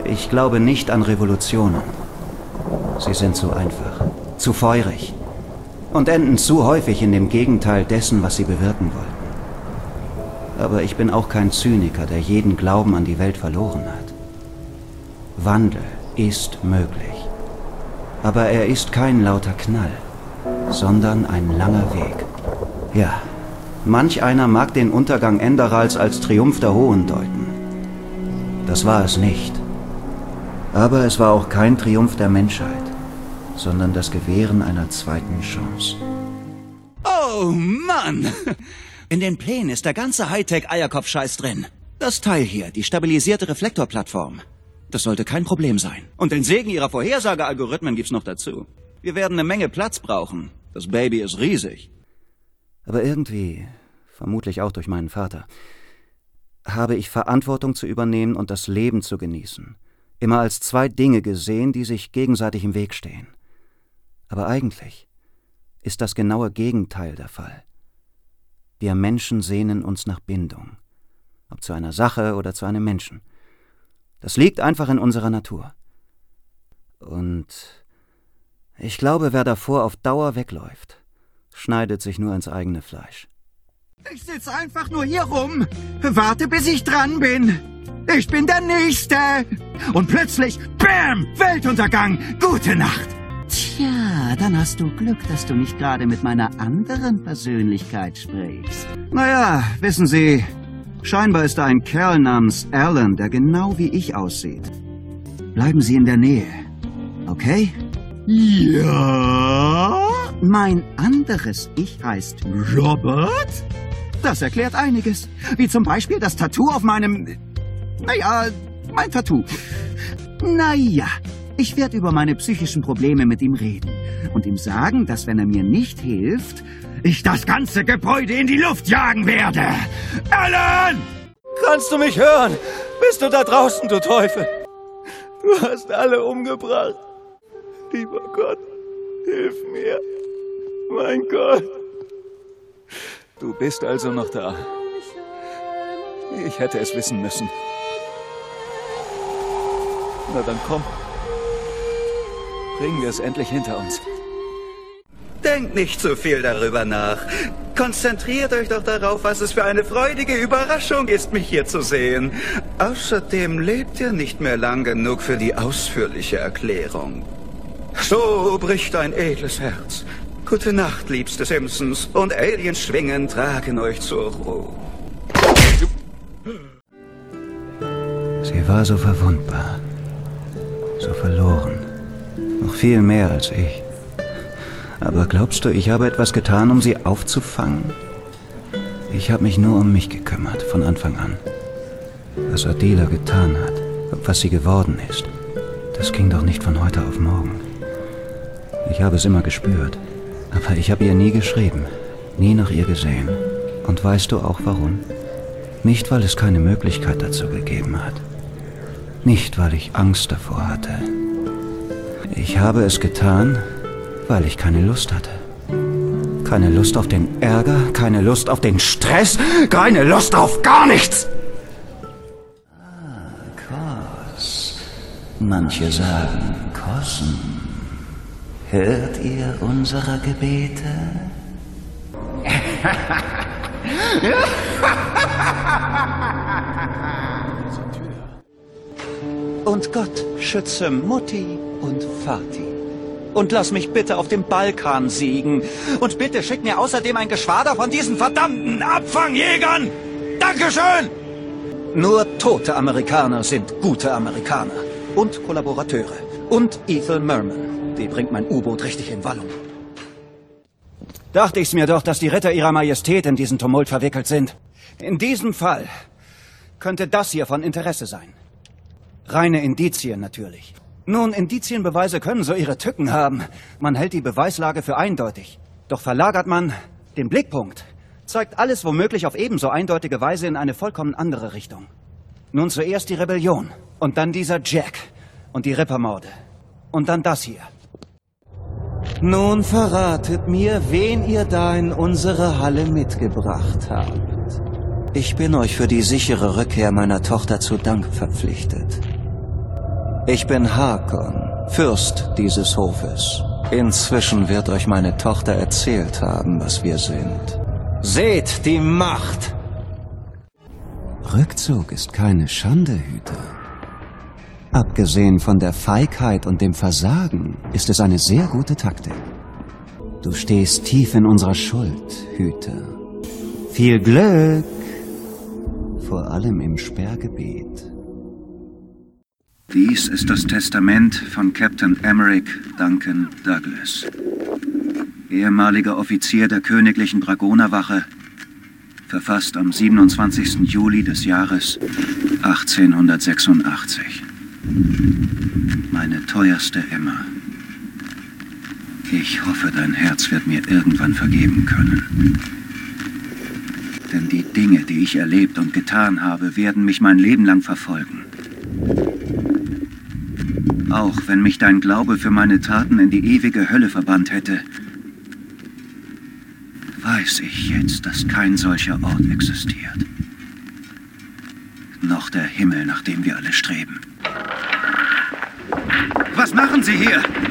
Ich glaube nicht an Revolutionen. Sie sind zu einfach, zu feurig und enden zu häufig in dem Gegenteil dessen, was sie bewirken wollten. Aber ich bin auch kein Zyniker, der jeden Glauben an die Welt verloren hat. Wandel ist möglich. Aber er ist kein lauter Knall, sondern ein langer Weg. Ja, manch einer mag den Untergang Enderals als Triumph der Hohen deuten. Das war es nicht. Aber es war auch kein Triumph der Menschheit, sondern das Gewähren einer zweiten Chance. Oh Mann! In den Plänen ist der ganze Hightech-Eierkopf-Scheiß drin. Das Teil hier, die stabilisierte Reflektorplattform. Das sollte kein Problem sein. Und den Segen ihrer Vorhersagealgorithmen gibt's noch dazu. Wir werden eine Menge Platz brauchen. Das Baby ist riesig. Aber irgendwie, vermutlich auch durch meinen Vater, habe ich Verantwortung zu übernehmen und das Leben zu genießen. Immer als zwei Dinge gesehen, die sich gegenseitig im Weg stehen. Aber eigentlich ist das genaue Gegenteil der Fall. Wir Menschen sehnen uns nach Bindung, ob zu einer Sache oder zu einem Menschen. Das liegt einfach in unserer Natur. Und ich glaube, wer davor auf Dauer wegläuft, schneidet sich nur ins eigene Fleisch. Ich sitze einfach nur hier rum, warte, bis ich dran bin. Ich bin der Nächste. Und plötzlich, bam, Weltuntergang, gute Nacht. Tja, dann hast du Glück, dass du nicht gerade mit meiner anderen Persönlichkeit sprichst. Naja, wissen Sie, scheinbar ist da ein Kerl namens Alan, der genau wie ich aussieht. Bleiben Sie in der Nähe, okay? Ja? Mein anderes Ich heißt Robert? Das erklärt einiges. Wie zum Beispiel das Tattoo auf meinem... Naja, mein Tattoo. Naja, ich werde über meine psychischen Probleme mit ihm reden und ihm sagen, dass wenn er mir nicht hilft, ich das ganze Gebäude in die Luft jagen werde. Alan! Kannst du mich hören? Bist du da draußen, du Teufel? Du hast alle umgebracht. Lieber Gott, hilf mir. Mein Gott. Du bist also noch da. Ich hätte es wissen müssen. Na dann komm. Bringen wir es endlich hinter uns. Denkt nicht zu viel darüber nach. Konzentriert euch doch darauf, was es für eine freudige Überraschung ist, mich hier zu sehen. Außerdem lebt ihr nicht mehr lang genug für die ausführliche Erklärung. So bricht ein edles Herz. Gute Nacht, liebste Simpsons, und Alienschwingen tragen euch zur Ruhe. Sie war so verwundbar, so verloren, noch viel mehr als ich. Aber glaubst du, ich habe etwas getan, um sie aufzufangen? Ich habe mich nur um mich gekümmert, von Anfang an. Was Adela getan hat, was sie geworden ist, das ging doch nicht von heute auf morgen. Ich habe es immer gespürt, aber ich habe ihr nie geschrieben, nie nach ihr gesehen. Und weißt du auch warum? Nicht, weil es keine Möglichkeit dazu gegeben hat. Nicht, weil ich Angst davor hatte. Ich habe es getan, weil ich keine Lust hatte. Keine Lust auf den Ärger, keine Lust auf den Stress, keine Lust auf gar nichts! Kos. Manche sagen Kossen. Hört ihr unsere Gebete? Und Gott schütze Mutti und Vati. Und lass mich bitte auf dem Balkan siegen. Und bitte schick mir außerdem ein Geschwader von diesen verdammten Abfangjägern. Dankeschön! Nur tote Amerikaner sind gute Amerikaner. Und Kollaborateure. Und Ethel Merman. Die bringt mein U-Boot richtig in Wallung. Dachte ich's mir doch, dass die Ritter ihrer Majestät in diesen Tumult verwickelt sind. In diesem Fall könnte das hier von Interesse sein. Reine Indizien natürlich. Nun, Indizienbeweise können so ihre Tücken haben. Man hält die Beweislage für eindeutig. Doch verlagert man den Blickpunkt, zeigt alles womöglich auf ebenso eindeutige Weise in eine vollkommen andere Richtung. Nun zuerst die Rebellion und dann dieser Jack und die Rippermorde und dann das hier. Nun verratet mir, wen ihr da in unsere Halle mitgebracht habt. Ich bin euch für die sichere Rückkehr meiner Tochter zu Dank verpflichtet. Ich bin Hakon, Fürst dieses Hofes. Inzwischen wird euch meine Tochter erzählt haben, was wir sind. Seht die Macht! Rückzug ist keine Schande, Hüter. Abgesehen von der Feigheit und dem Versagen ist es eine sehr gute Taktik. Du stehst tief in unserer Schuld, Hüter. Viel Glück! Vor allem im Sperrgebiet. Dies ist das Testament von Captain Emmerich Duncan Douglas, ehemaliger Offizier der Königlichen Dragonerwache, verfasst am 27. Juli des Jahres 1886. Meine teuerste Emma. Ich hoffe, dein Herz wird mir irgendwann vergeben können. Denn die Dinge, die ich erlebt und getan habe, werden mich mein Leben lang verfolgen. Auch wenn mich dein Glaube für meine Taten in die ewige Hölle verbannt hätte, weiß ich jetzt, dass kein solcher Ort existiert. Noch der Himmel, nach dem wir alle streben. Was machen Sie hier?